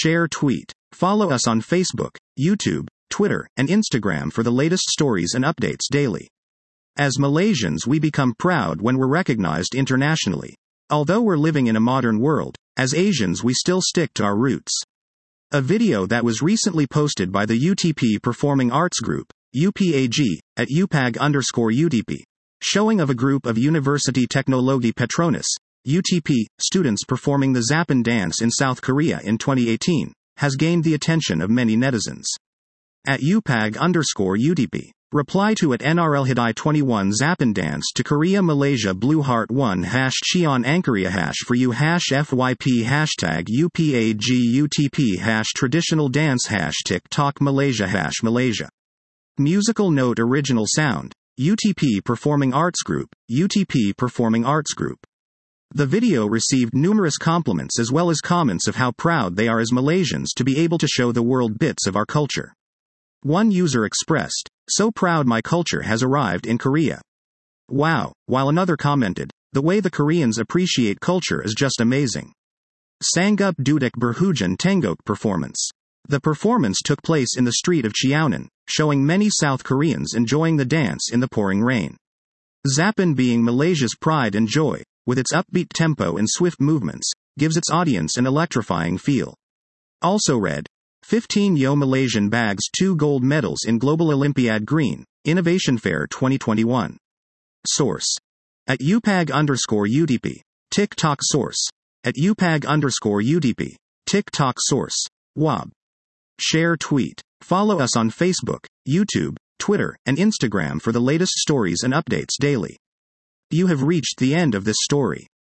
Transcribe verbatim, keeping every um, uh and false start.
Share tweet. Follow us on Facebook, YouTube, Twitter, and Instagram for the latest stories and updates daily. As Malaysians, we become proud when we're recognized internationally. Although we're living in a modern world, as Asians we still stick to our roots. A video that was recently posted by the U T P Performing Arts Group, U P A G, at upag underscore U T P, showing of a group of University Teknologi Petronas, U T P, students performing the Zapan dance in South Korea in twenty eighteen, has gained the attention of many netizens. At upag underscore U T P, reply to at N R L Hidai twenty-one Zapan dance to Korea Malaysia Blue Heart one hash Cheon Angkorea hash for you hash F Y P hashtag U P A G U T P hash traditional dance hash TikTok Malaysia hash Malaysia. Musical note original sound, U T P Performing Arts Group, U T P Performing Arts Group. The video received numerous compliments as well as comments of how proud they are as Malaysians to be able to show the world bits of our culture. One user expressed, "So proud my culture has arrived in Korea. Wow," while another commented, "The way the Koreans appreciate culture is just amazing. Sanggup Duduk Berhujan Tenggok performance." The performance took place in the street of Cheonan, showing many South Koreans enjoying the dance in the pouring rain. Zapan, being Malaysia's pride and joy, with its upbeat tempo and swift movements, gives its audience an electrifying feel. Also read, fifteen Yo Malaysian bags two gold medals in Global Olympiad Green, Innovation Fair twenty twenty-one. Source. At upag underscore U T P. TikTok source. At upag underscore U T P. TikTok source. W A B. Share tweet. Follow us on Facebook, YouTube, Twitter, and Instagram for the latest stories and updates daily. You have reached the end of this story.